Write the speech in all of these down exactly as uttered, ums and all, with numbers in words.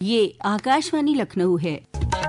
یہ آکاشوانی لکھنؤ ہے۔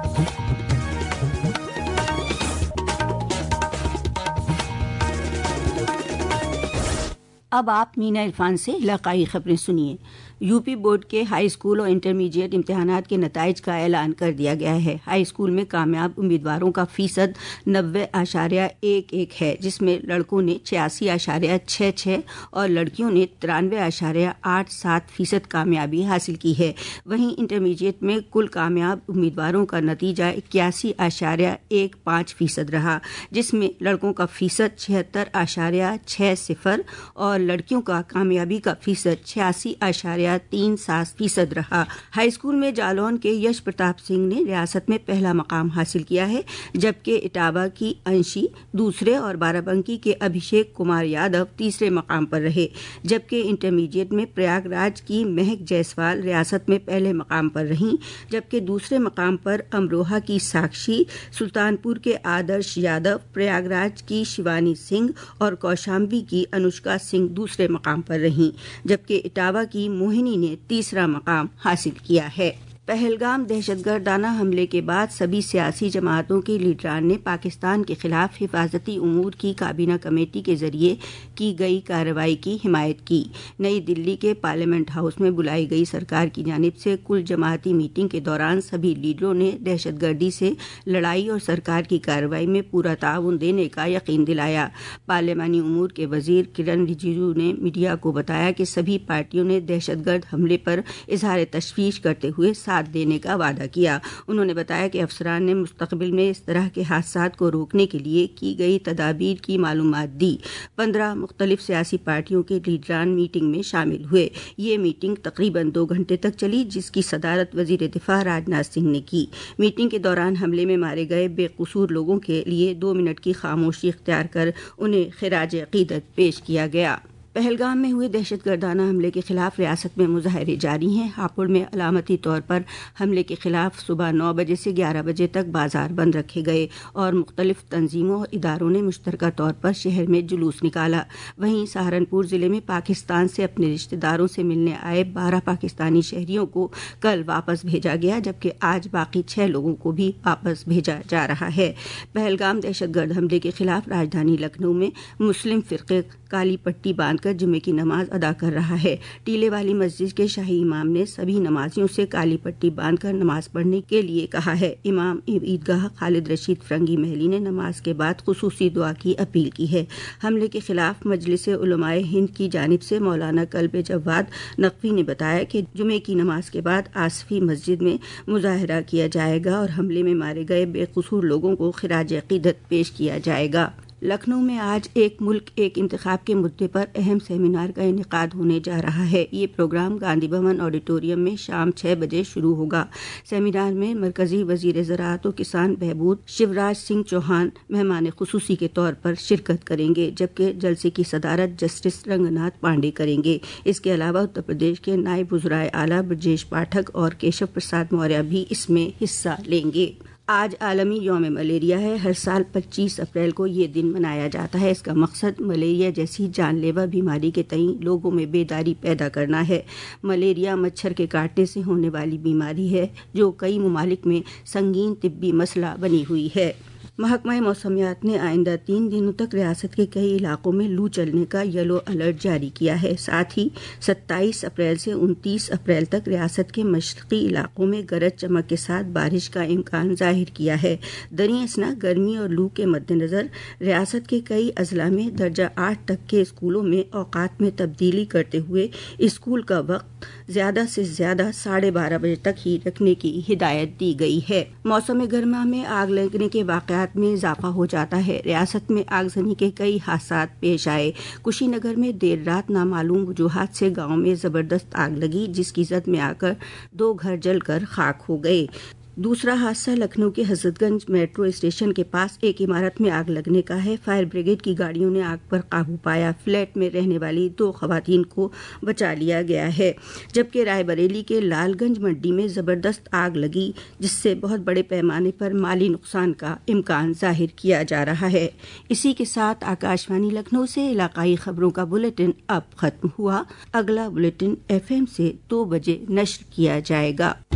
اب آپ مینا عرفان سے علاقائی خبریں سنیے۔ یو پی بورڈ کے ہائی اسکول اور انٹرمیڈیٹ امتحانات کے نتائج کا اعلان کر دیا گیا ہے۔ ہائی اسکول میں کامیاب امیدواروں کا فیصد نوے اشاریہ ایک ایک ہے، جس میں لڑکوں نے چھیاسی اشاریہ چھ چھ اور لڑکیوں نے ترانوے اشاریہ آٹھ سات فیصد کامیابی حاصل کی ہے۔ وہیں انٹرمیڈیٹ میں کل کامیاب امیدواروں کا نتیجہ اکیاسی اشاریہ ایک پانچ فیصد رہا، جس میں لڑکوں کا فیصد چھہتر اشاریہ چھ صفر اور لڑکیوں کا کامیابی کا فیصد چھیاسی اشاریہ تین سات فیصد رہا۔ ہائی اسکول میں جالون کے یش پرتاپ سنگھ نے ریاست میں پہلا مقام حاصل کیا ہے، جبکہ اٹاوا کی انشی دوسرے اور بارہ بنکی کے ابھیشیک کمار یادو تیسرے مقام پر رہے، جبکہ انٹرمیڈیٹ میں پریاگ راج کی مہک جیسوال ریاست میں پہلے مقام پر رہیں، جبکہ دوسرے مقام پر امروہہ کی ساکشی، سلطان پور کے آدرش یادو، پریاگ راج کی شیوانی سنگھ اور کوشامبی کی انوشکا سنگھ دوسرے مقام پر رہیں، جبکہ اٹاوا کی موہنی نے تیسرا مقام حاصل کیا ہے۔ پہلگام دہشت گردانہ حملے کے بعد سبھی سیاسی جماعتوں کے لیڈران نے پاکستان کے خلاف حفاظتی امور کی کابینہ کمیٹی کے ذریعے کی گئی کارروائی کی حمایت کی۔ نئی دلی کے پارلیمنٹ ہاؤس میں بلائی گئی سرکار کی جانب سے کل جماعتی میٹنگ کے دوران سبھی لیڈروں نے دہشت گردی سے لڑائی اور سرکار کی کارروائی میں پورا تعاون دینے کا یقین دلایا۔ پارلیمانی امور کے وزیر کرن رجیجو نے میڈیا کو بتایا کہ سبھی پارٹیوں نے دہشت گرد حملے پر اظہار تشویش کرتے ہوئے ساتھ دینے کا وعدہ کیا۔ انہوں نے بتایا کہ افسران نے مستقبل میں اس طرح کے حادثات کو روکنے کے لیے کی گئی تدابیر کی معلومات دی۔ پندرہ مختلف سیاسی پارٹیوں کے لیڈران میٹنگ میں شامل ہوئے۔ یہ میٹنگ تقریباً دو گھنٹے تک چلی، جس کی صدارت وزیر دفاع راجناتھ سنگھ نے کی۔ میٹنگ کے دوران حملے میں مارے گئے بے قصور لوگوں کے لیے دو منٹ کی خاموشی اختیار کر انہیں خراج عقیدت پیش کیا گیا۔ پہلگام میں ہوئے دہشت گردانہ حملے کے خلاف ریاست میں مظاہرے جاری ہیں۔ ہاپوڑ میں علامتی طور پر حملے کے خلاف صبح نو بجے سے گیارہ بجے تک بازار بند رکھے گئے اور مختلف تنظیموں اور اداروں نے مشترکہ طور پر شہر میں جلوس نکالا۔ وہیں سہارنپور ضلع میں پاکستان سے اپنے رشتہ داروں سے ملنے آئے بارہ پاکستانی شہریوں کو کل واپس بھیجا گیا، جبکہ آج باقی چھ لوگوں کو بھی واپس بھیجا جا رہا ہے۔ پہلگام دہشت گرد حملے کے خلاف راجدھانی لکھنؤ میں مسلم فرقے کالی پٹی باندھ کر جمعے کی نماز ادا کر رہا ہے۔ ٹیلے والی مسجد کے شاہی امام نے سبھی نمازیوں سے کالی پٹی باندھ کر نماز پڑھنے کے لیے کہا ہے۔ امام عیدگاہ خالد رشید فرنگی محلی نے نماز کے بعد خصوصی دعا کی اپیل کی ہے۔ حملے کے خلاف مجلس علماء ہند کی جانب سے مولانا کلب جواد نقوی نے بتایا کہ جمعے کی نماز کے بعد آصفی مسجد میں مظاہرہ کیا جائے گا اور حملے میں مارے گئے بے قصور لوگوں کو خراج عقیدت پیش کیا جائے گا۔ لکھنؤ میں آج ایک ملک ایک انتخاب کے مدعے پر اہم سیمینار کا انعقاد ہونے جا رہا ہے۔ یہ پروگرام گاندھی بھون آڈیٹوریم میں شام چھ بجے شروع ہوگا۔ سیمینار میں مرکزی وزیر زراعت و کسان بہبود شیوراج سنگھ چوہان مہمان خصوصی کے طور پر شرکت کریں گے، جبکہ جلسے کی صدارت جسٹس رنگناتھ پانڈے کریں گے۔ اس کے علاوہ اتر پردیش کے نائب وزرائے اعلیٰ برجیش پاٹھک اور کیشو پرساد موریہ بھی اس میں حصہ لیں گے۔ آج عالمی یوم ملیریا ہے۔ ہر سال پچیس اپریل کو یہ دن منایا جاتا ہے۔ اس کا مقصد ملیریا جیسی جان لیوا بیماری کے تئیں لوگوں میں بیداری پیدا کرنا ہے۔ ملیریا مچھر کے کاٹنے سے ہونے والی بیماری ہے جو کئی ممالک میں سنگین طبی مسئلہ بنی ہوئی ہے۔ محکمہ موسمیات نے آئندہ تین دنوں تک ریاست کے کئی علاقوں میں لو چلنے کا یلو الرٹ جاری کیا ہے۔ ساتھ ہی ستائیس اپریل سے انتیس اپریل تک ریاست کے مشرقی علاقوں میں گرج چمک کے ساتھ بارش کا امکان ظاہر کیا ہے۔ دریں اثنا گرمی اور لو کے مد نظر ریاست کے کئی اضلاع میں درجہ آٹھ تک کے اسکولوں میں اوقات میں تبدیلی کرتے ہوئے اسکول کا وقت زیادہ سے زیادہ ساڑھے بارہ بجے تک ہی رکھنے کی ہدایت دی گئی ہے۔ موسم گرما میں آگ لگنے کے واقعات میں اضافہ ہو جاتا ہے۔ ریاست میں آگزنی کے کئی حادثات پیش آئے۔ کشی نگر میں دیر رات نامعلوم وجوہات سے گاؤں میں زبردست آگ لگی، جس کی زد میں آ کر دو گھر جل کر خاک ہو گئے۔ دوسرا حادثہ لکھنؤ کے حضرت گنج میٹرو اسٹیشن کے پاس ایک عمارت میں آگ لگنے کا ہے۔ فائر بریگیڈ کی گاڑیوں نے آگ پر قابو پایا۔ فلیٹ میں رہنے والی دو خواتین کو بچا لیا گیا ہے، جبکہ رائے بریلی کے لال گنج منڈی میں زبردست آگ لگی، جس سے بہت بڑے پیمانے پر مالی نقصان کا امکان ظاہر کیا جا رہا ہے۔ اسی کے ساتھ آکاشوانی لکھنؤ سے علاقائی خبروں کا بلیٹن اب ختم ہوا۔ اگلا بلیٹن ایف ایم سے دو بجے نشر کیا جائے گا۔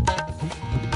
کو